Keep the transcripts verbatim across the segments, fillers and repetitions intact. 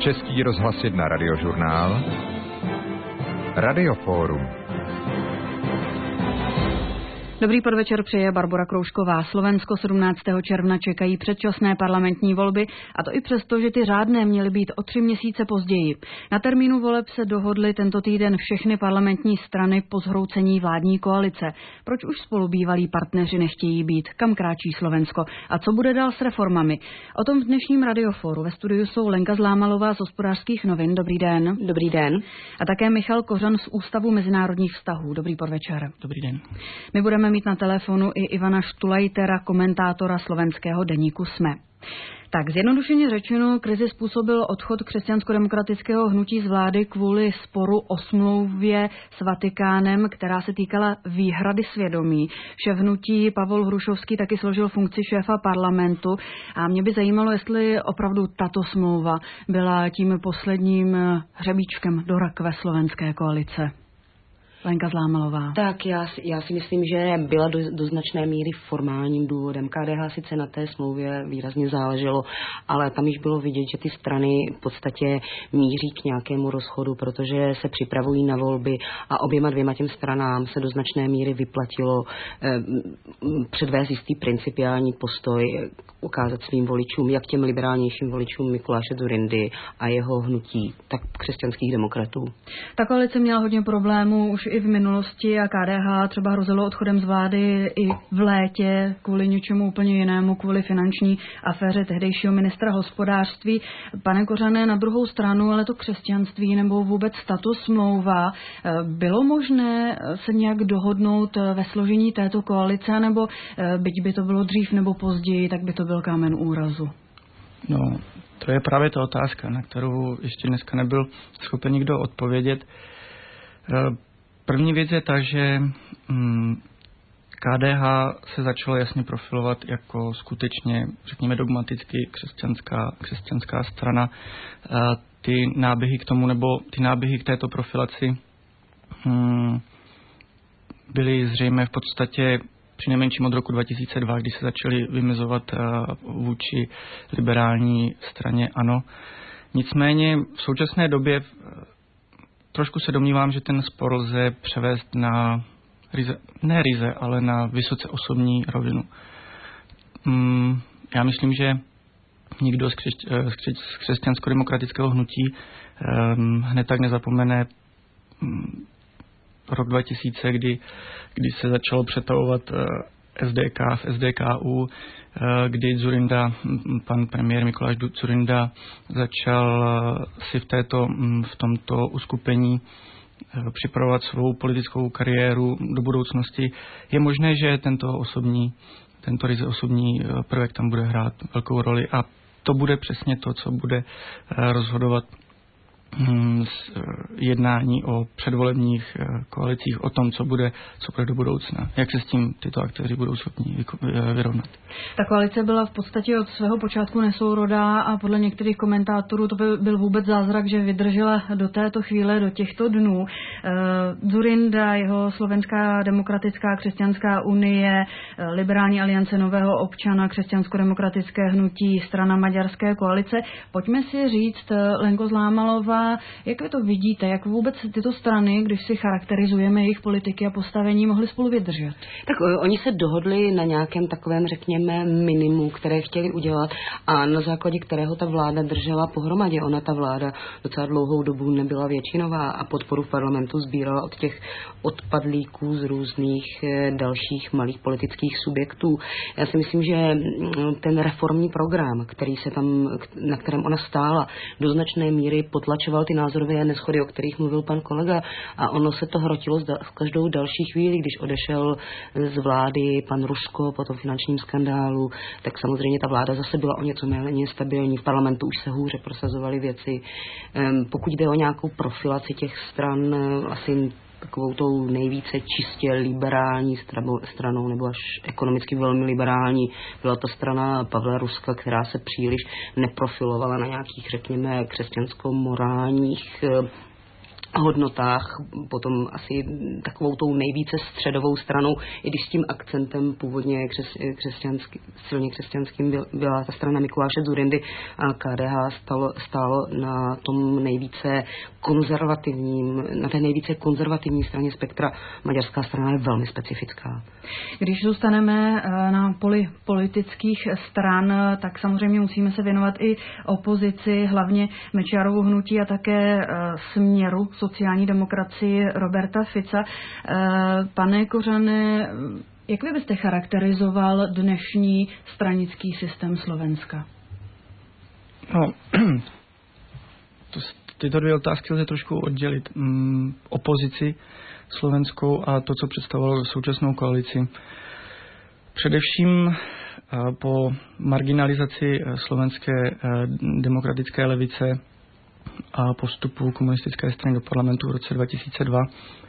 Český rozhlas jedna radiožurnál, Radiofórum. Dobrý podvečer přeje Barbora Kroužková. Slovensko sedmnáctého června čekají předčasné parlamentní volby, a to i přesto, že ty řádné měly být o tři měsíce později. Na termínu voleb se dohodly tento týden všechny parlamentní strany po zhroucení vládní koalice. Proč už spolu bývalí partneři nechtějí být? Kam kráčí Slovensko? A co bude dál s reformami? O tom v dnešním Radioforu. Ve studiu jsou Lenka Zlámalová z Hospodářských novin. Dobrý den. Dobrý den. A také Michal Kořan z Ústavu mezinárodních vztahů. Dobrý podvečer. Dobrý den. My budeme mít na telefonu i Ivana Štulajtera, komentátora slovenského deníku SME. Tak zjednodušeně řečeno, krizi způsobil odchod křesťansko-demokratického hnutí z vlády kvůli sporu o smlouvě s Vatikánem, která se týkala výhrady svědomí. Šéf hnutí Pavol Hrušovský taky složil funkci šéfa parlamentu a mě by zajímalo, jestli opravdu tato smlouva byla tím posledním hřebíčkem do rakve slovenské koalice. Lenka Zlámalová. Tak já, já si myslím, že byla do, do značné míry formálním důvodem. K D H sice na té smlouvě výrazně záleželo, ale tam již bylo vidět, že ty strany v podstatě míří k nějakému rozchodu, protože se připravují na volby a oběma dvěma těm stranám se do značné míry vyplatilo eh, předvést jistý principiální postoj, ukázat svým voličům, jak těm liberálnějším voličům Mikuláše Dzurindy a jeho hnutí, tak křesťanských demokratů. Ta koalice měla hodně problémů už i v minulosti a K D H třeba hrozilo odchodem z vlády i v létě kvůli něčemu úplně jinému, kvůli finanční aféře tehdejšího ministra hospodářství. Pane Kořané, na druhou stranu, ale to křesťanství nebo vůbec tato smlouva, bylo možné se nějak dohodnout ve složení této koalice, nebo byť by to bylo dřív nebo později, tak by to byl kámen úrazu? No, to je právě ta otázka, na kterou ještě dneska nebyl schopen nikdo odpovědět. První věc je ta, že K D H se začalo jasně profilovat jako skutečně, řekněme, dogmaticky křesťanská, křesťanská strana. Ty náběhy k tomu, nebo ty náběhy k této profilaci byly zřejmé v podstatě přinejmenším od roku dva tisíce dva, kdy se začaly vymezovat vůči liberální straně ANO. Nicméně v současné době trošku se domnívám, že ten spor lze převést na ryze, ne ryze, ale na vysoce osobní rovinu. Mm, já myslím, že nikdo z, křesť, z, křesť, z křesťansko-demokratického hnutí um, hned tak nezapomene um, rok dva tisíce, kdy, kdy se začalo přetavovat uh, S D K v S D K U, uh, kdy Dzurinda, pan premiér Mikuláš Dzurinda začal uh, si v, této, um, v tomto uskupení uh, připravovat svou politickou kariéru do budoucnosti. Je možné, že tento osobní, tento ryze osobní uh, prvek tam bude hrát velkou roli a to bude přesně to, co bude uh, rozhodovat jednání o předvolebních koalicích, o tom, co bude, co bude do budoucna. Jak se s tím tyto aktéři budou schopni vyrovnat? Ta koalice byla v podstatě od svého počátku nesourodá a podle některých komentátorů to by byl vůbec zázrak, že vydržela do této chvíle, do těchto dnů. Dzurinda, jeho Slovenská demokratická křesťanská unie, Liberální aliance nového občana, křesťansko-demokratické hnutí, strana Maďarské koalice. Pojďme si říct, Lenko Zlámalová, jak vy to vidíte, jak vůbec tyto strany, když si charakterizujeme jejich politiky a postavení, mohly spolu vydržet? Tak oni se dohodli na nějakém takovém, řekněme, minimu, které chtěli udělat a na základě kterého ta vláda držela pohromadě. Ona, ta vláda, docela dlouhou dobu nebyla většinová a podporu v parlamentu sbírala od těch odpadlíků z různých dalších malých politických subjektů. Já si myslím, že ten reformní program, který se tam, na kterém ona stála, do značné míry potlačoval ty názorové neschody, o kterých mluvil pan kolega, a ono se to hrotilo v každou další chvíli, když odešel z vlády pan Rusko po tom finančním skandálu, tak samozřejmě ta vláda zase byla o něco méně stabilní. V parlamentu už se hůře prosazovaly věci. Pokud jde o nějakou profilaci těch stran, asi takovou tou nejvíce čistě liberální stranou, nebo až ekonomicky velmi liberální, byla to strana Pavla Ruska, která se příliš neprofilovala na nějakých, řekněme, křesťansko-morálních hodnotách, potom asi takovou tou nejvíce středovou stranou, i když s tím akcentem původně křes, křesťanský, silně křesťanským byla ta strana Mikuláše Dzurindy a K D H stalo, stálo na tom nejvíce konzervativním, na té nejvíce konzervativní straně spektra. Maďarská strana je velmi specifická. Když zůstaneme na poli politických stran, tak samozřejmě musíme se věnovat i opozici, hlavně Mečiarovu hnutí a také Směru sociální demokracii Roberta Fica. Pane Kořane, jak vy byste charakterizoval dnešní stranický systém Slovenska? No, to, tyto dvě otázky lze trošku oddělit. Mm, opozici slovenskou a to, co představovalo současnou koalici. Především po marginalizaci slovenské demokratické levice a postupu komunistické strany do parlamentu v roce dva tisíce dva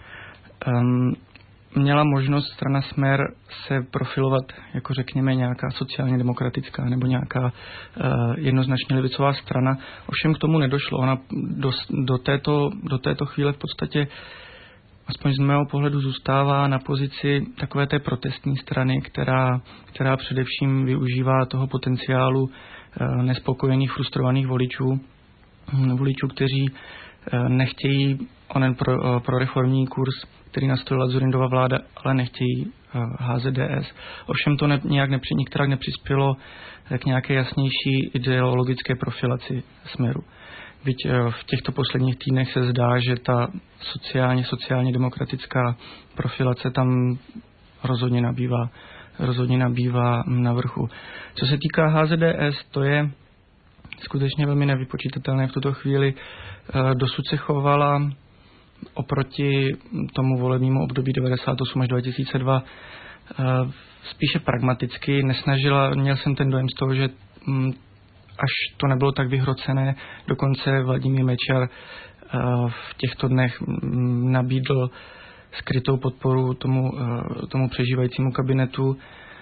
um, měla možnost strana Smer se profilovat jako řekněme nějaká sociálně demokratická nebo nějaká uh, jednoznačně levicová strana. Ovšem k tomu nedošlo. Ona do, do, této, do této chvíle v podstatě aspoň z mého pohledu zůstává na pozici takové té protestní strany, která, která především využívá toho potenciálu uh, nespokojených, frustrovaných voličů, voličů, kteří nechtějí onen pro, pro reformní kurz, který nastolila Dzurindova vláda, ale nechtějí H Z D S. Ovšem to ne, nějak nepři, nikterak nepřispělo k nějaké jasnější ideologické profilaci Smeru. Byť v těchto posledních týdnech se zdá, že ta sociálně, sociálně demokratická profilace tam rozhodně nabývá, rozhodně nabývá na vrchu. Co se týká H Z D S, to je skutečně velmi nevypočítatelné v tuto chvíli. Dosud se chovala oproti tomu volebnímu období devadesát osm až dva tisíce dva spíše pragmaticky. Nesnažila, měl jsem ten dojem z toho, že až to nebylo tak vyhrocené, dokonce Vladimír Mečiar v těchto dnech nabídl skrytou podporu tomu, tomu přežívajícímu kabinetu.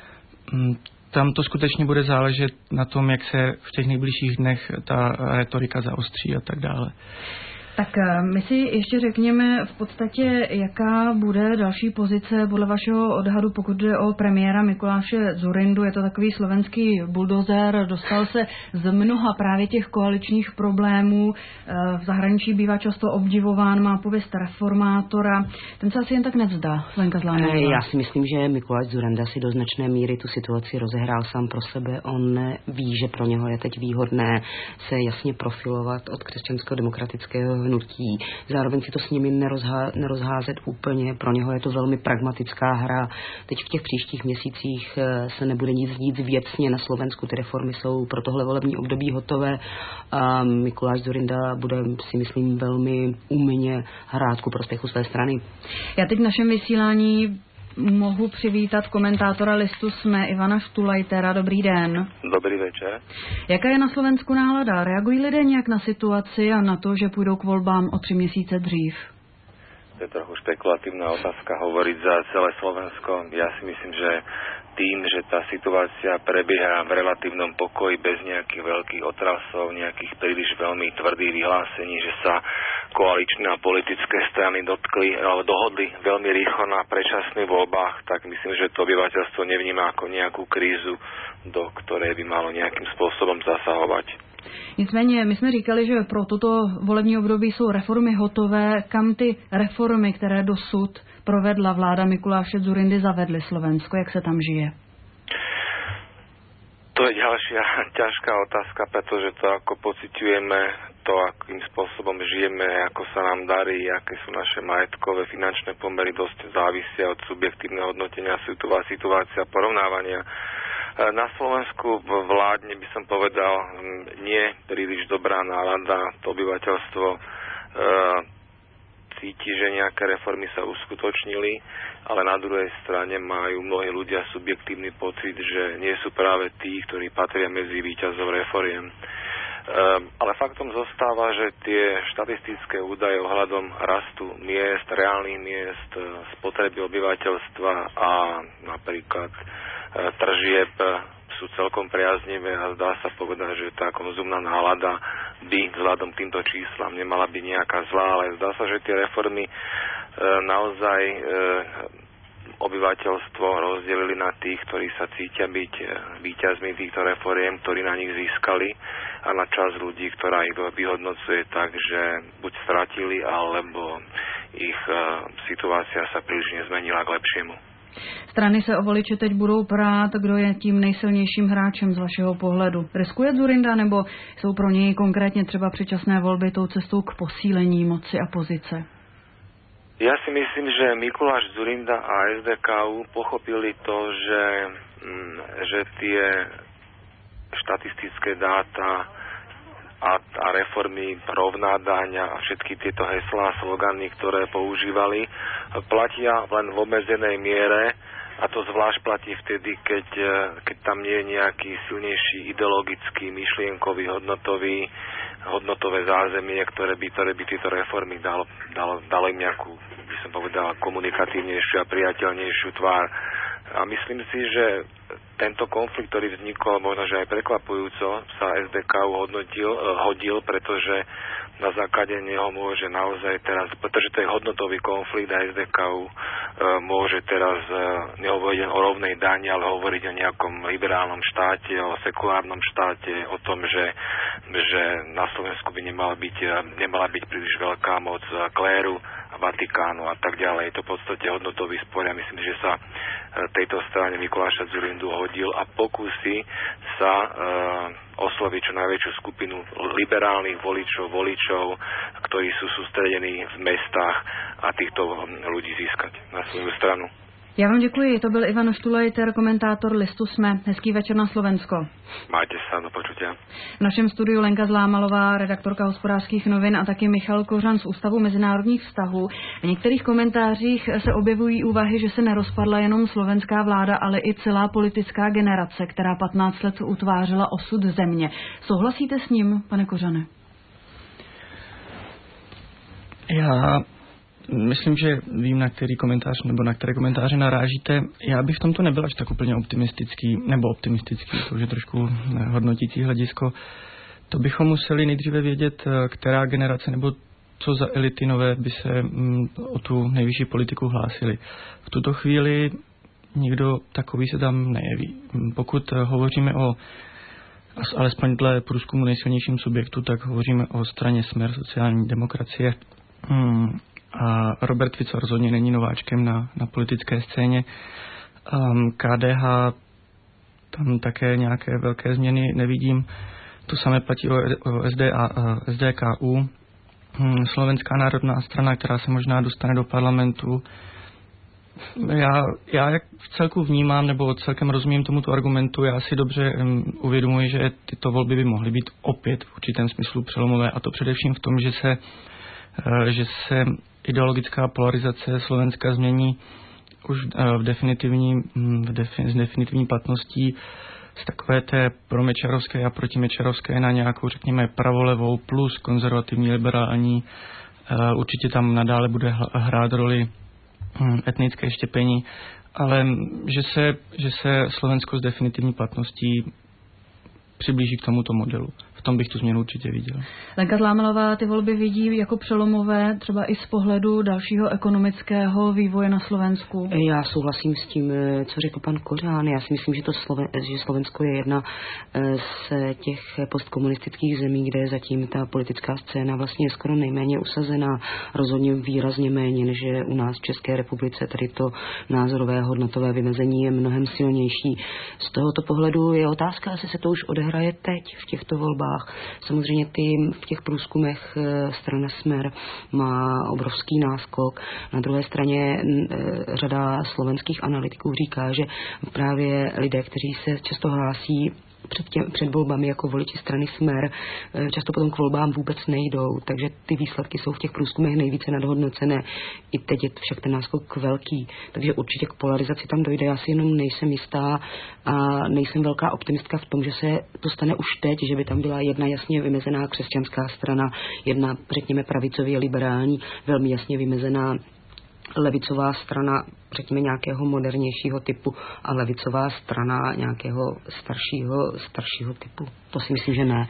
Tam to skutečně bude záležet na tom, jak se v těch nejbližších dnech ta retorika zaostří a tak dále. Tak my si ještě řekněme v podstatě, jaká bude další pozice podle vašeho odhadu, pokud jde o premiéra Mikuláše Dzurindu. Je to takový slovenský buldozer, dostal se z mnoha právě těch koaličních problémů. V zahraničí bývá často obdivován, má pověst reformátora. Ten se asi jen tak nevzdá, Lenka Zlánová. Já si myslím, že Mikuláš Dzurinda si do značné míry tu situaci rozehrál sám pro sebe. On ví, že pro něho je teď výhodné se jasně profilovat od křesťansko-demokratického hnutí. Zároveň si to s nimi nerozhá, nerozházet úplně. Pro něho je to velmi pragmatická hra. Teď v těch příštích měsících se nebude nic dít věcně na Slovensku. Ty reformy jsou pro tohle volební období hotové. A Mikuláš Dzurinda bude, si myslím, velmi úmyně hrát ku prospěchu své strany. Já teď v našem vysílání mohu přivítat komentátora listu SME Ivana Štulajtera. Dobrý den. Dobrý večer. Jaká je na Slovensku nálada? Reagují lidé nějak na situaci a na to, že půjdou k volbám o tři měsíce dřív? To je trochu špekulatívna otázka hovoriť za celé Slovensko. Ja si myslím, že tým, že tá situácia prebieha v relatívnom pokoji bez nejakých veľkých otrasov, nejakých príliš veľmi tvrdých vyhlásení, že sa koaličné a politické strany dotkli, dohodli veľmi rýchlo na predčasných voľbách, tak myslím, že to obyvateľstvo nevníma ako nejakú krízu, do ktorej by malo nejakým spôsobom zasahovať. Nicméně my jsme říkali, že pro toto volební období jsou reformy hotové. Kam ty reformy, které dosud provedla vláda Mikuláše Dzurindy, zavedly Slovensko? Jak se tam žije? To je ďalšia ťažká otázka, pretože to, ako pociťujeme, to, akým spôsobom žijeme, ako sa nám darí, aké sú naše majetkové, finančné pomery, dosť závisia od subjektívneho hodnotenia situácia, porovnávania. Na Slovensku vládne, by som povedal, nie príliš dobrá nálada. To obyvateľstvo e, cíti, že nejaké reformy sa uskutočnili, ale na druhej strane majú mnohí ľudia subjektívny pocit, že nie sú práve tí, ktorí patria medzi víťazov reforiem. E, ale faktom zostáva, že tie štatistické údaje ohľadom rastu miest, reálnych miest, spotreby obyvateľstva a napríklad tržieb sú celkom priaznivé a zdá sa povedať, že tá konzumná nálada by vzhľadom týmto číslam nemala byť nejaká zlá, ale zdá sa, že tie reformy e, naozaj e, obyvateľstvo rozdelili na tých, ktorí sa cítia byť víťazmi týchto reforiem, ktorí na nich získali, a na časť ľudí, ktorá ich vyhodnocuje tak, že buď stratili, alebo ich e, situácia sa príliš nezmenila k lepšiemu. Strany se o voliče teď budou prát, kdo je tím nejsilnějším hráčem z vašeho pohledu. Riskuje Dzurinda, nebo jsou pro něj konkrétně třeba předčasné volby tou cestou k posílení moci a pozice? Ja si myslím, že Mikuláš Dzurinda a es dé ká ú pochopili to, že, že tie štatistické dáta a, a reformy, rovná daň a všetky tieto heslá a slogany, ktoré používali, platia len v obmedzenej miere, a to zvlášť platí vtedy, keď, keď tam nie je nejaký silnejší ideologický, myšlienkový, hodnotový, hodnotové zázemie, ktoré by, ktoré by tieto reformy dalo, dalo, dalo im nejakú, by som povedal, komunikatívnejšiu a priateľnejšiu tvár. A myslím si, že tento konflikt, ktorý vznikol, možno, že aj prekvapujúco, sa es dé ká ú hodnotil, hodil, pretože na základe neho môže naozaj teraz, pretože to je hodnotový konflikt a es dé ká ú e, môže teraz e, nehovoriť o rovnej dani, ale hovoriť o nejakom liberálnom štáte, o sekulárnom štáte, o tom, že, že na Slovensku by nemala byť, nemala byť príliš veľká moc kléru a Vatikánu a tak ďalej. Je to v podstate hodnotový spor. Ja myslím, že sa tejto strane Mikuláša Dzurindu hodil a pokúsi sa e, osloviť čo najväčšiu skupinu liberálnych voličov, voličov, ktorí sú sústredení v mestách, a týchto ľudí získať na svoju stranu. Já vám děkuji, to byl Ivan Štulajter, komentátor listu Sme. Hezký večer na Slovensko. Majte sa, do počutia. V našem studiu Lenka Zlámalová, redaktorka Hospodářských novin, a taky Michal Kořan z Ústavu mezinárodních vztahů. V některých komentářích se objevují úvahy, že se nerozpadla jenom slovenská vláda, ale i celá politická generace, která patnáct let utvářela osud země. Souhlasíte s ním, pane Kořane? Já myslím, že vím, na který komentář nebo na které komentáře narážíte. Já bych v tomto nebyl až tak úplně optimistický, nebo optimistický, to už je trošku hodnotící hledisko. To bychom museli nejdříve vědět, která generace nebo co za elity nové by se o tu nejvyšší politiku hlásili. V tuto chvíli nikdo takový se tam nejeví. Pokud hovoříme o alespoň dle průzkumu nejsilnějším subjektu, tak hovoříme o straně Smer sociální demokracie. Hmm. A Robert Fico rozhodně není nováčkem na, na politické scéně. Um, ká dé há, tam také nějaké velké změny nevidím. To samé platí o, o es dé a, es dé ká ú. Hmm, Slovenská národná strana, která se možná dostane do parlamentu. Já, já jak v celku vnímám, nebo celkem rozumím tomuto argumentu, já si dobře um, uvědomuji, že tyto volby by mohly být opět v určitém smyslu přelomové, a to především v tom, že se že se ideologická polarizace Slovenska změní už v definitivní, v defin, s definitivní platností z takové té promečarovské a protimečarovské na nějakou, řekněme, pravolevou plus konzervativní, liberální. Určitě tam nadále bude hrát roli etnické štěpení, ale že se, že se Slovensko s definitivní platností přiblíží k tomuto modelu. V tom bych tu změnu určitě viděl. Lenka Zlámalová ty volby vidí jako přelomové třeba i z pohledu dalšího ekonomického vývoje na Slovensku. Já souhlasím s tím, co řekl pan Kořán. Já si myslím, že, to Sloven, že Slovensko je jedna z těch postkomunistických zemí, kde je zatím ta politická scéna vlastně skoro nejméně usazená, rozhodně výrazně méně, než je u nás v České republice. Tady to názorové hodnotové vymezení je mnohem silnější. Z tohoto pohledu je otázka, jestli se to už odehraje teď v těchto volbách. Samozřejmě ty v těch průzkumech strana Smer má obrovský náskok. Na druhé straně řada slovenských analytiků říká, že právě lidé, kteří se často hlásí před, tě, před volbami jako voliči strany Smer, často potom k volbám vůbec nejdou, takže ty výsledky jsou v těch průzkumech nejvíce nadhodnocené. I teď je však ten náskok velký, takže určitě k polarizaci tam dojde. Já si jenom nejsem jistá a nejsem velká optimistka v tom, že se to stane už teď, že by tam byla jedna jasně vymezená křesťanská strana, jedna, řekněme, pravicově liberální, velmi jasně vymezená levicová strana, řekněme, nějakého modernějšího typu a levicová strana nějakého staršího, staršího typu. To si myslím, že ne.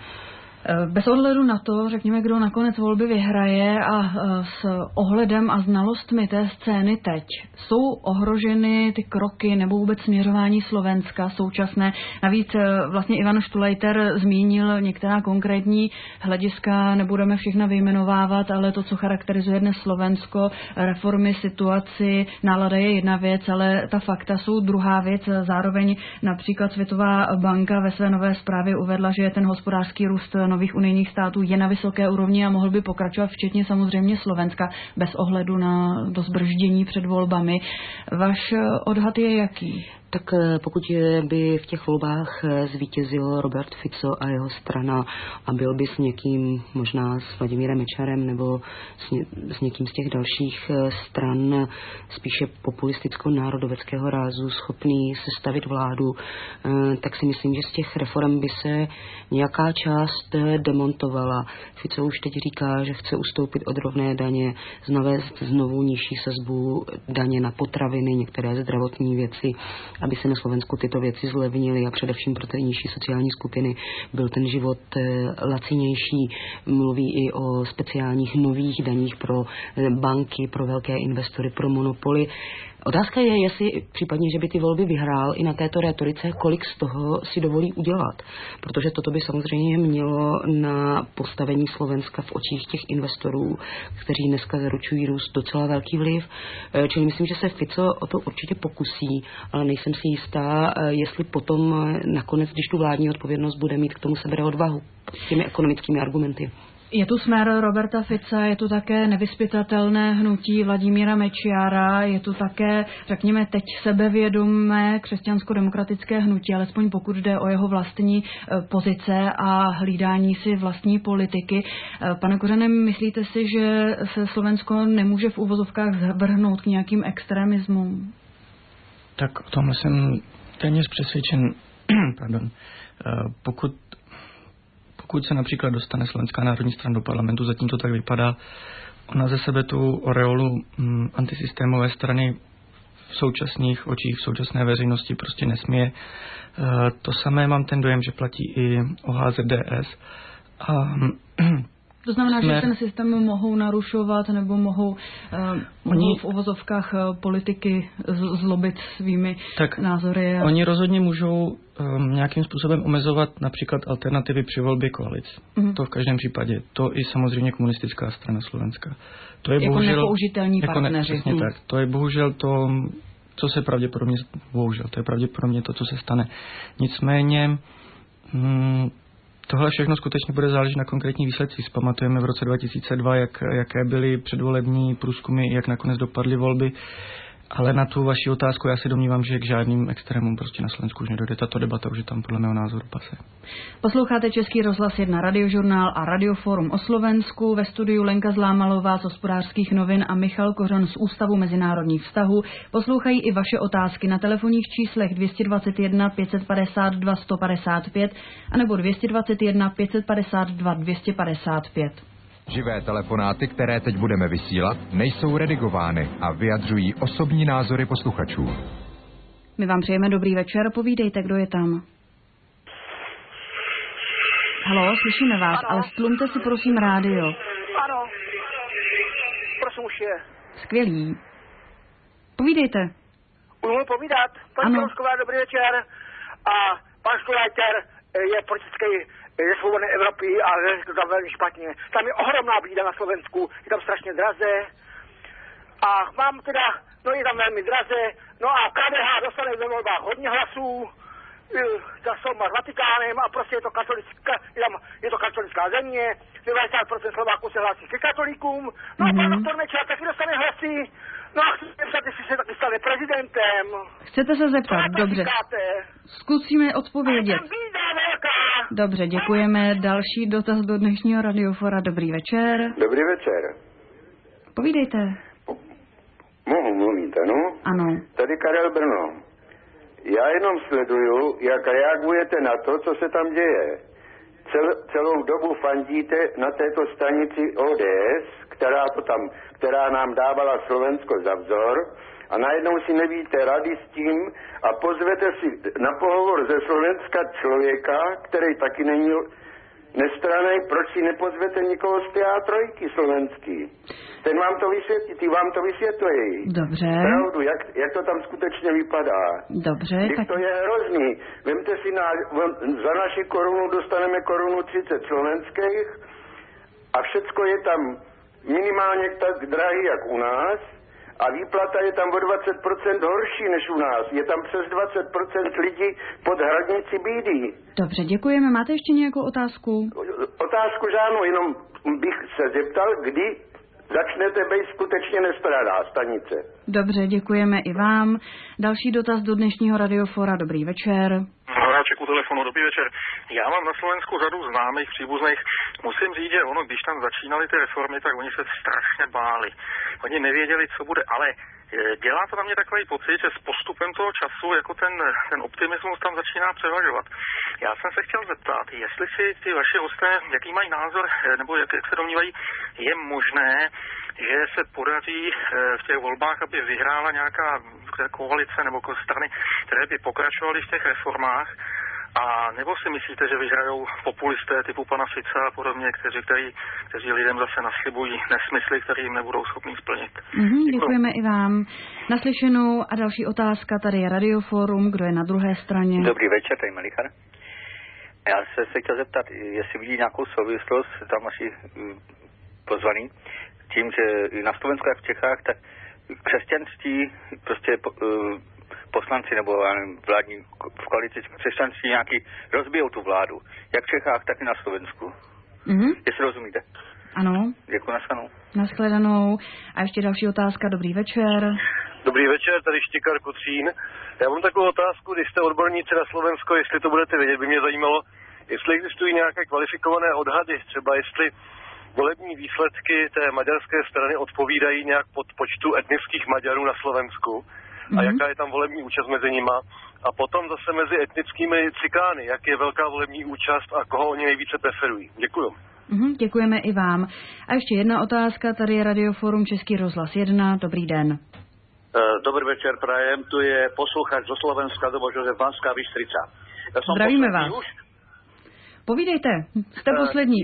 Bez ohledu na to, řekněme, kdo nakonec volby vyhraje a s ohledem a znalostmi té scény teď, jsou ohroženy ty kroky nebo vůbec směřování Slovenska současné. Navíc vlastně Ivan Štulejter zmínil některá konkrétní hlediska, nebudeme všechna vyjmenovávat, ale to, co charakterizuje dnes Slovensko, reformy, situaci, nálada je jedna věc, ale ta fakta jsou druhá věc. Zároveň například Světová banka ve své nové zprávě uvedla, že ten hospodářský růst nových unijních států je na vysoké úrovni a mohl by pokračovat, včetně samozřejmě Slovenska, bez ohledu na to zbrždění před volbami. Váš odhad je jaký? Tak pokud by v těch volbách zvítězil Robert Fico a jeho strana a byl by s někým, možná s Vladimírem Mečiarem nebo s, ně, s někým z těch dalších stran spíše populisticko-národoveckého rázu schopný sestavit vládu, tak si myslím, že z těch reform by se nějaká část demontovala. Fico už teď říká, že chce ustoupit od rovné daně, znavést znovu nižší sazbu daně na potraviny, některé zdravotní věci, aby se na Slovensku tyto věci zlevnily a především pro ty nižší sociální skupiny byl ten život lacinější. Mluví i o speciálních nových daních pro banky, pro velké investory, pro monopoly. Otázka je, jestli případně, že by ty volby vyhrál i na této retorice, kolik z toho si dovolí udělat. Protože toto by samozřejmě mělo na postavení Slovenska v očích těch investorů, kteří dneska zaručují růst, docela velký vliv. Čili myslím, že se Fico o to určitě pokusí, ale nejsem si jistá, jestli potom nakonec, když tu vládní odpovědnost bude mít, k tomu sebere odvahu těmi ekonomickými argumenty. Je tu směr Roberta Fica, je tu také nevyzpytatelné hnutí Vladimíra Mečiara, je tu také, řekněme, teď sebevědomé křesťansko-demokratické hnutí, alespoň pokud jde o jeho vlastní pozice a hlídání si vlastní politiky. Pane Kořene, myslíte si, že se Slovensko nemůže v uvozovkách vrhnout k nějakým extremismům? Tak o tom jsem téměř přesvědčen. Pardon. Pokud Pokud se například dostane Slovenská národní strana do parlamentu, zatím to tak vypadá, ona ze sebe tu oreolu mm, antisystémové strany v současných očích, v současné veřejnosti prostě nesměje. E, to samé mám ten dojem, že platí i o H Z D S. A, to znamená, jsme... že ten systém mohou narušovat nebo mohou, uh, mohou oni, v uvozovkách uh, politiky z, zlobit svými tak názory. A... Oni rozhodně můžou um, nějakým způsobem omezovat například alternativy při volbě koalic. Mm-hmm. To v každém případě. To i samozřejmě komunistická strana Slovenska. To je jako bohužel, nepoužitelní jako partneři. Ne, přesně hmm. tak. To je bohužel to, co se pravděpodobně, bohužel, to je pravděpodobně to, co se stane. Nicméně... Hmm, tohle všechno skutečně bude záležet na konkrétních výsledcích. Pamatujeme v roce dva tisíce dva, jak, jaké byly předvolební průzkumy, jak nakonec dopadly volby. Ale na tu vaši otázku já si domnívám, že k žádným extrémům prostě na Slovensku už nedojde. Tato debata už je tam podle mého názoru pase. Posloucháte Český rozhlas jedna, Radiožurnál a Radioforum o Slovensku. Ve studiu Lenka Zlámalová z Hospodářských novin a Michal Kořan z Ústavu mezinárodních vztahů. Poslouchají i vaše otázky na telefonních číslech dvě stě dvacet jedna pět set padesát dva sto padesát pět anebo dvě stě dvacet jedna pět set padesát dva dvě stě padesát pět. Živé telefonáty, které teď budeme vysílat, nejsou redigovány a vyjadřují osobní názory posluchačů. My vám přejeme dobrý večer, povídejte, kdo je tam. Haló, slyšíme vás, ano. Ale stlumte si prosím rádio. Ano, prosím už je. Skvělý. Povídejte. Budu povídat. Paní Kroužková, dobrý večer. A pan Štulejter je politický ze svobodné Evropy a je to tam velmi špatně. Tam je ohromná bída na Slovensku, je tam strašně draze. A mám teda, no je tam velmi draze, no a K D H dostane ve volbách hodně hlasů, za souma s Vatikánem a prostě je to katolická, je, tam, je to katolická země, devadesát procent Slováků se hlásí ke katolíkům, no a pan doktor Mečiar taky dostane hlasy, no a chci se zeptat, jestli se taky stane prezidentem. Chcete se zeptat, dobře. Říkáte? Zkusíme odpovědět. Dobře, děkujeme. Další dotaz do dnešního Radiofora. Dobrý večer. Dobrý večer. Povídejte. Mohu mluvit, ano? Ano. Tady Karel Brno. Já jenom sleduju, jak reagujete na to, co se tam děje. Cel, celou dobu fandíte na této stanici O D S, která, to tam, která nám dávala Slovensko za vzor, a najednou si nevíte rady s tím a pozvete si na pohovor ze Slovenska člověka, který taky není nestranný, proč si nepozvete nikoho z té á tři slovenský. Ten vám to vysvětlí, ty vám to vysvětlí. Dobře. Pravdu, jak, jak to tam skutečně vypadá. Dobře. Když tak... to je hrozný. Vemte si, na, za naši korunu dostaneme korunu třicet slovenských a všecko je tam minimálně tak drahý, jak u nás. A výplata je tam o dvacet procent horší než u nás. Je tam přes dvacet procent lidí pod hranici bídy. Dobře, děkujeme. Máte ještě nějakou otázku? Otázku žádnou, jenom bych se zeptal, kdy začnete být skutečně nestranná stanice. Dobře, děkujeme i vám. Další dotaz do dnešního Radiofora. Dobrý večer. Horáček u telefonu, dobrý večer. Já mám na Slovensku řadu známých, příbuzných. Musím říct, že ono, když tam začínaly ty reformy, tak oni se strašně báli. Oni nevěděli, co bude, ale dělá to na mě takový pocit, že s postupem toho času jako ten, ten optimismus tam začíná převažovat. Já jsem se chtěl zeptat, jestli si ty vaši hosté, jaký mají názor, nebo jak, jak se domnívají, je možné, že se podaří v těch volbách, aby vyhrála nějaká koalice nebo strany, které by pokračovaly v těch reformách, a nebo si myslíte, že vyhrajou populisté typu pana Fica a podobně, kteří, který, kteří lidem zase naslibují nesmysly, které jim nebudou schopni splnit? Mm-hmm, děkujeme i vám. Naslyšenou a další otázka, tady je Radioforum, kdo je na druhé straně. Dobrý večer, tady Melichar. Já se, se chtěl zeptat, jestli vidí nějakou souvislost, tam asi pozvaný, tím, že na Slovensku jak v Čechách, tak křesťanství prostě poslanci nebo vládní v koalici křesťanství nějaký rozbijou tu vládu. Jak v Čechách, tak i na Slovensku. Mm-hmm. Jestli rozumíte? Ano. Děkuji, nashledanou. Nashledanou. A ještě další otázka. Dobrý večer. Dobrý večer, tady Štěkar Kotřín. Já mám takovou otázku, když jste odborníci na Slovensko, jestli to budete vědět, by mě zajímalo, jestli existují nějaké kvalifikované odhady, třeba jestli volební výsledky té maďarské strany odpovídají nějak pod počtu etnických Maďarů na Slovensku. A jaká je tam volební účast mezi nima. A potom zase mezi etnickými cikány, jak je velká volební účast a koho oni nejvíce preferují. Děkuju. Mm, děkujeme i vám. A ještě jedna otázka, tady je Radioforum Český rozhlas jedna. Dobrý den. Dobrý večer, prajem. Tu je posluchač zo Slovenska, Dobo Josef, Banská Bystrica. Ja Zdravíme vás. Už? Povídejte, jste uh, poslední.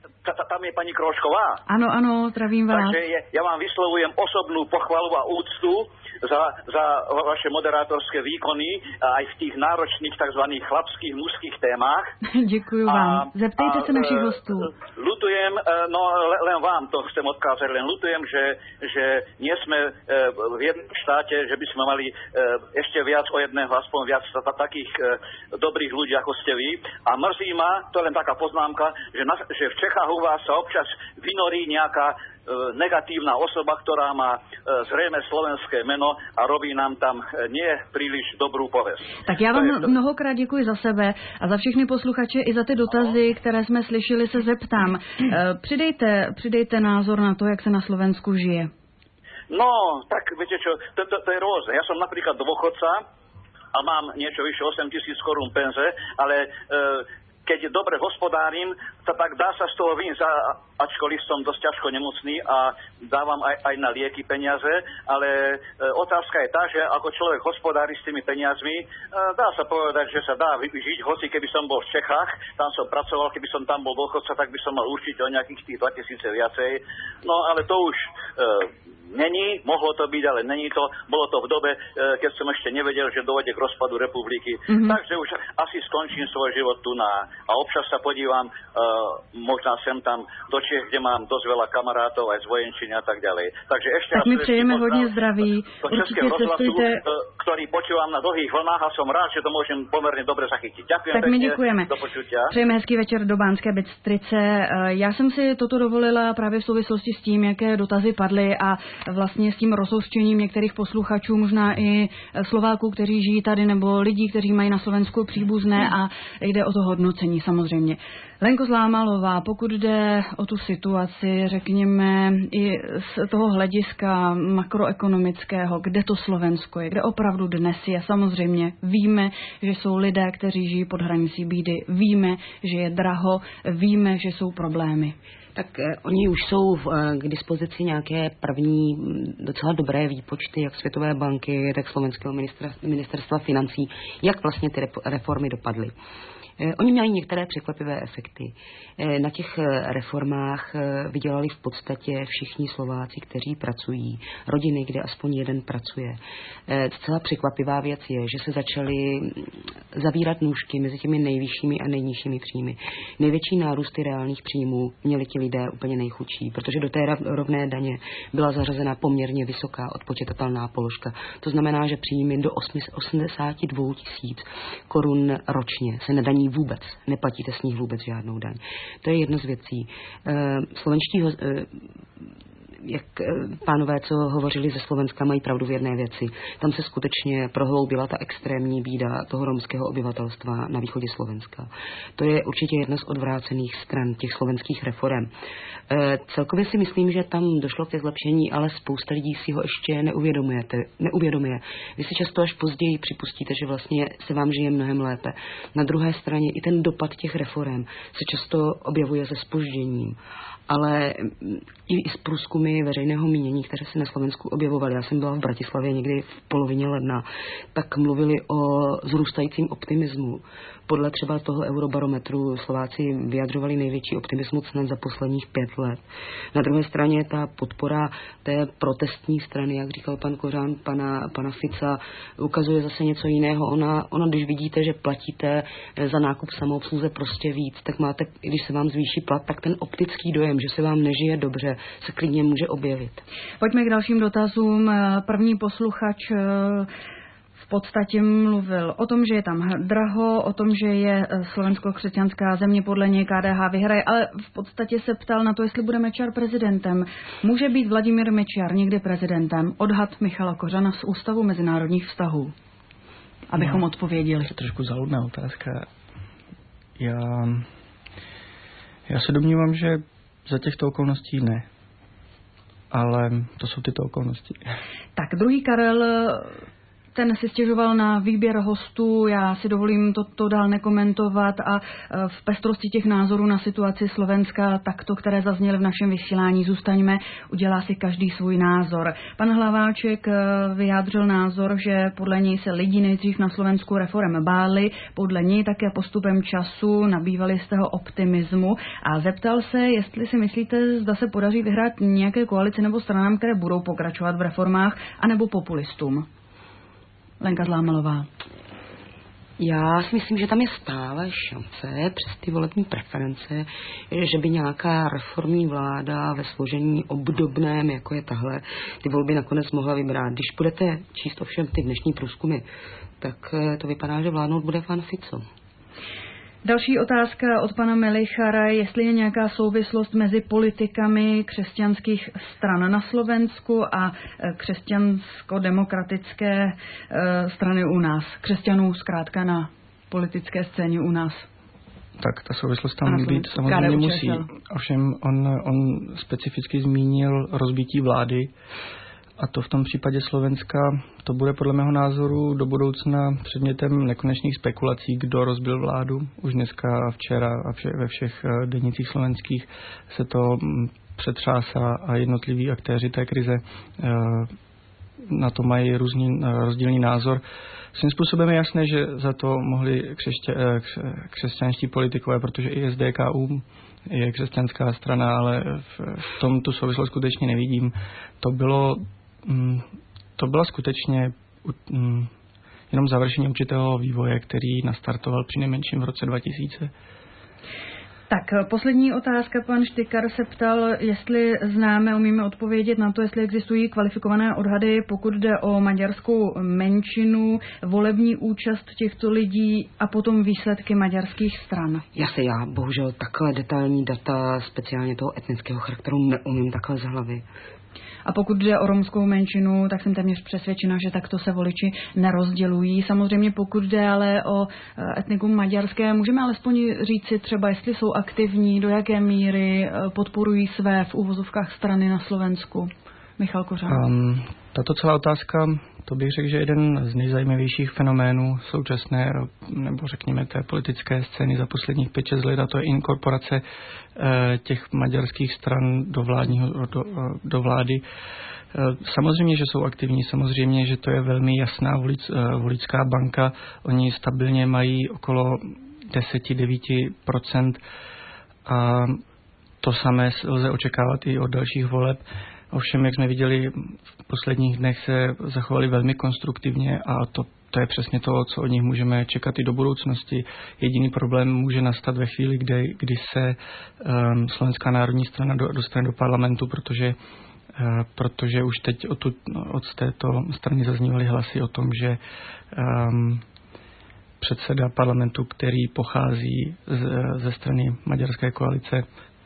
Tam je paní Kroužková. Ano, ano, zdravím vás. Takže je, ja vám vyslovujem osobnú pochvalu a úctu za, za vaše moderátorské výkony aj v tých náročných tzv. Chlapských, mužských témach. Děkuju vám. Zeptejte a, se našich hostů. Lutujem, no len vám to chcem odkázať, len lutujem, že, že nie sme v jednom štáte, že by sme mali ešte viac o jedného, aspoň viac takých dobrých ľudí, ako ste vy. A mrzí ma, to je len taká poznámka, že, na, že v Čechách u vás sa občas vynorí nejaká negatívna osoba, ktorá má zrejme slovenské meno a robí nám tam nie príliš dobrú pověst. Tak já vám to... mnohokrát děkuji za sebe a za všechny posluchače i za ty dotazy, které jsme slyšeli, se zeptám. Přidejte, přidejte názor na to, jak se na Slovensku žije. No, tak viete čo, to, to, to je rôzne. Ja som napríklad dôchodca a mám niečo vyše osem tisíc korún penze, ale e, keď dobre hospodárim, to tak dá sa z toho vyniesť, ačkoliv som dosť ťažko nemocný a dávam aj, aj na lieky peniaze, ale e, otázka je tá, že ako človek hospodári s tými peniazmi, e, dá sa povedať, že sa dá žiť, hoci keby som bol v Čechách, tam som pracoval, keby som tam bol dôchodca, tak by som mal určite o nejakých tých dva tisíce viacej. No ale to už e, není, mohlo to byť, ale není to. Bolo to v dobe, keď som ešte nevedel, že dôjde k rozpadu republiky. Mm-hmm. Takže už asi skončím svoj život tu na... A občas sa podívam, uh, možná sem tam do Čech, kde mám dosť veľa kamarátov aj z vojenčiny a tak ďalej. Takže ešte tak my přejeme hodně zdraví. Do Českého rozhlasu, ktorý počúvam na dlhých vlnách a som rád, že to môžem pomerne dobre zachytiť. Ďakujem tak pekne. My děkujeme. Do počutia. Přejeme hezký večer do Banské Bystrice. Já jsem si toto dovolila právě v souvislosti s tím, jaké dotazy padly a vlastně s tím rozhořčením některých posluchačů, možná i Slováků, kteří žijí tady, nebo lidí, kteří mají na Slovensku příbuzné a jde o to hodnocení. hodnocení samozřejmě. Lenko Zlámalová, pokud jde o tu situaci, řekněme, i z toho hlediska makroekonomického, kde to Slovensko je, kde opravdu dnes je, samozřejmě víme, že jsou lidé, kteří žijí pod hranicí bídy, víme, že je draho, víme, že jsou problémy. Tak eh, oni už jsou v, eh, k dispozici nějaké první docela dobré výpočty, jak Světové banky, tak slovenského ministra, ministerstva financí, jak vlastně ty reformy dopadly. Oni měli některé překvapivé efekty. Na těch reformách vydělali v podstatě všichni Slováci, kteří pracují. Rodiny, kde aspoň jeden pracuje. Celá překvapivá věc je, že se začaly zavírat nůžky mezi těmi nejvyššími a nejnižšími příjmy. Největší nárůsty reálných příjmů měli ti lidé úplně nejchudší, protože do té rovné daně byla zařazena poměrně vysoká odpočitatelná položka. To znamená, že příjmy do osmdesát dva tisíc korun ročně se nedaní vůbec. Neplatíte s nich vůbec žádnou daň. To je jedna z věcí. Slovenští, jak pánové, co hovořili ze Slovenska, mají pravdu v jedné věci. Tam se skutečně prohloubila ta extrémní bída toho romského obyvatelstva na východě Slovenska. To je určitě jedna z odvrácených stran těch slovenských reforem. E, celkově si myslím, že tam došlo ke zlepšení, ale spousta lidí si ho ještě neuvědomujete, neuvědomuje. Vy si často až později připustíte, že vlastně se vám žije mnohem lépe. Na druhé straně i ten dopad těch reforem se často objevuje se zpožděním. Ale i z průzkumy veřejného mínění, které se na Slovensku objevovaly, já jsem byla v Bratislavě někdy v polovině ledna, tak mluvili o zrůstajícím optimismu. Podle třeba toho Eurobarometru Slováci vyjadřovali největší optimismus snad za posledních pět let. Na druhé straně ta podpora té protestní strany, jak říkal pan Kořán, pana, pana Fica, ukazuje zase něco jiného. Ona, ona, když vidíte, že platíte za nákup samoobsluze prostě víc, tak máte, když se vám zvýší plat, tak ten optický dojem, že se vám nežije dobře, se klidně může objevit. Pojďme k dalším dotazům. První posluchač v podstatě mluvil o tom, že je tam draho, o tom, že je Slovensko křesťanská země, podle něj K D H vyhraje, ale v podstatě se ptal na to, jestli bude Mečiar prezidentem. Může být Vladimír Mečiar někdy prezidentem? Odhad Michala Kořana z Ústavu mezinárodních vztahů. Abychom no, odpověděli. To je trošku záludná otázka. Já, já se domnívám, že za těchto okolností ne. Ale to jsou tyto okolnosti. Tak druhý Karel, ten si stěžoval na výběr hostů, já si dovolím to, to dál nekomentovat a v pestrosti těch názorů na situaci Slovenska, takto, které zazněly v našem vysílání, zůstaňme, udělá si každý svůj názor. Pan Hlaváček vyjádřil názor, že podle něj se lidi nejdřív na Slovensku reforem báli, podle něj také postupem času nabývali z toho optimismu a zeptal se, jestli si myslíte, zda se podaří vyhrát nějaké koalici nebo stranám, které budou pokračovat v reformách, anebo populistům. Lenka Zlámalová. Já si myslím, že tam je stále šance přes ty volební preference, že by nějaká reformní vláda ve složení obdobném, jako je tahle, ty volby nakonec mohla vybrat. Když budete číst ovšem ty dnešní průzkumy, tak to vypadá, že vládnout bude pan Fico. Další otázka od pana Melichara, jestli je nějaká souvislost mezi politikami křesťanských stran na Slovensku a křesťansko-demokratické strany u nás. Křesťanů zkrátka na politické scéně u nás. Tak ta souvislost tam být samozřejmě musí. Ovšem on, on specificky zmínil rozbití vlády. A to v tom případě Slovenska, to bude podle mého názoru do budoucna předmětem nekonečných spekulací, kdo rozbil vládu. Už dneska a včera a vše, ve všech denících slovenských se to přetřásá a jednotliví aktéři té krize na to mají různý rozdílný názor. Svým způsobem je jasné, že za to mohli křesťa, křesťanští politikové, protože i S D K U je křesťanská strana, ale v tom tu souvislost skutečně nevidím. To bylo To byla skutečně um, jenom završení určitého vývoje, který nastartoval přinejmenším v roce dva tisíce. Tak poslední otázka. Pan Štykar se ptal, jestli známe, umíme odpovědět na to, jestli existují kvalifikované odhady, pokud jde o maďarskou menšinu, volební účast těchto lidí a potom výsledky maďarských stran. Já se já bohužel takhle detailní data, speciálně toho etnického charakteru, neumím takhle z hlavy. A pokud jde o romskou menšinu, tak jsem téměř přesvědčena, že takto se voliči nerozdělují. Samozřejmě pokud jde ale o etnikum maďarské, můžeme alespoň říci třeba, jestli jsou aktivní, do jaké míry podporují své v úvozovkách strany na Slovensku. Michal Kořan. Um, tato celá otázka, to bych řekl, že jeden z nejzajímavějších fenoménů současné, nebo řekněme té politické scény za posledních pět šest let, a to je inkorporace eh, těch maďarských stran do, vládního, do, do vlády. Eh, samozřejmě, že jsou aktivní, samozřejmě, že to je velmi jasná volic, eh, voličská banka. Oni stabilně mají okolo deset až devět procent a to samé lze očekávat i od dalších voleb. Ovšem, jak jsme viděli, v posledních dnech se zachovali velmi konstruktivně a to, to je přesně to, co od nich můžeme čekat i do budoucnosti. Jediný problém může nastat ve chvíli, kdy, kdy se um, Slovenská národní strana do, dostane do parlamentu, protože, uh, protože už teď od, od této strany zaznívaly hlasy o tom, že um, předseda parlamentu, který pochází z, ze strany maďarské koalice,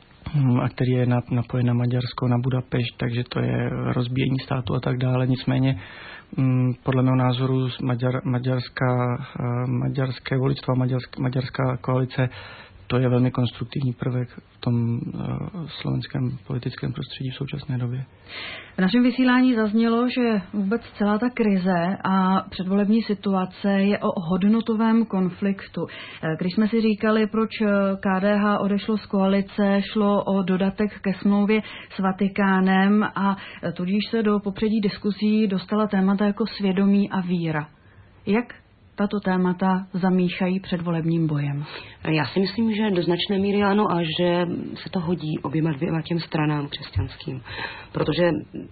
a který je napojen na Maďarsko, na Budapešť, takže to je rozbíjení státu a tak dále. Nicméně podle mého názoru maďar, maďarská, maďarské voličstvo a maďarská, maďarská koalice, to je velmi konstruktivní prvek v tom uh, slovenském politickém prostředí v současné době. V našem vysílání zaznělo, že vůbec celá ta krize a předvolební situace je o hodnotovém konfliktu. Když jsme si říkali, proč K D H odešlo z koalice, šlo o dodatek ke smlouvě s Vatikánem a tudíž se do popředí diskusí dostala témata jako svědomí a víra. Jak tato témata zamíchají předvolebním bojem? Já si myslím, že do značné míry ano a že se to hodí oběma dvěma těm stranám křesťanským. Protože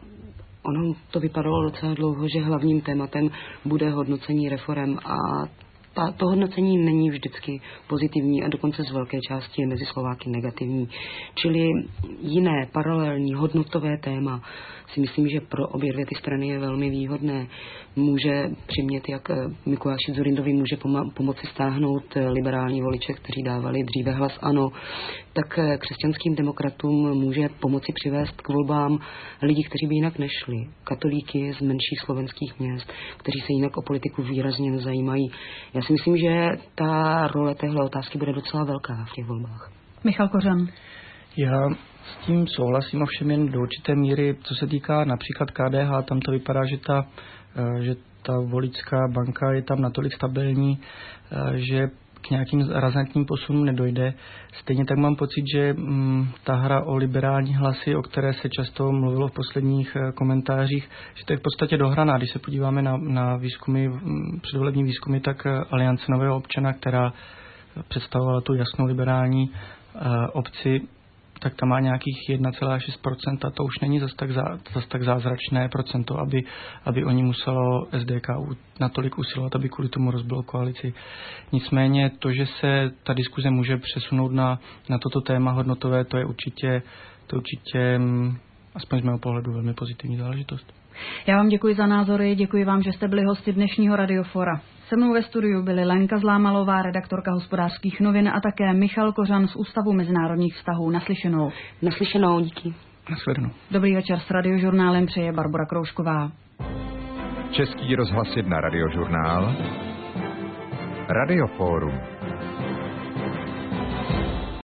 ono to vypadalo docela dlouho, že hlavním tématem bude hodnocení reforem a ta, to hodnocení není vždycky pozitivní a dokonce z velké části je mezi Slováky negativní. Čili jiné paralelní hodnotové téma si myslím, že pro obě dvě ty strany je velmi výhodné. Může přimět, jak Mikuláši Dzurindovi může pom- pomoci stáhnout liberální voliče, kteří dávali dříve hlas ano, tak křesťanským demokratům může pomoci přivést k volbám lidi, kteří by jinak nešli. Katolíky z menších slovenských měst, kteří se jinak o politiku výrazně nezajímají. Já si myslím, že ta role téhle otázky bude docela velká v těch volbách. Michal Kořan. Já s tím souhlasím, ovšem jen do určité míry, co se týká například K D H, tam to vypadá, že ta, že ta voličská banka je tam natolik stabilní, že k nějakým razantním posunům nedojde. Stejně tak mám pocit, že m, ta hra o liberální hlasy, o které se často mluvilo v posledních komentářích, že to je v podstatě dohraná. Když se podíváme na, na výzkumy, předvolební výzkumy, tak Aliance nového občana, která představovala tu jasnou liberální uh, obci, tak tam má nějakých jedna celá šest procenta. To už není zas tak, zá, zas tak zázračné procento, aby, aby oni muselo S D K natolik usilovat, aby kvůli tomu rozbilo koalici. Nicméně to, že se ta diskuze může přesunout na, na toto téma hodnotové, to je určitě, to určitě aspoň z mého pohledu velmi pozitivní záležitost. Já vám děkuji za názory, děkuji vám, že jste byli hosty dnešního Radiofora. Se mnou ve studiu byly Lenka Zlámalová, redaktorka Hospodářských novin a také Michal Kořan z Ústavu mezinárodních vztahů. Naslyšenou. Naslyšenou, díky. Nashledanou. Dobrý večer, s Radiožurnálem přeje Barbora Kroužková. Český rozhlas jedna Radiožurnál. Radiofórum.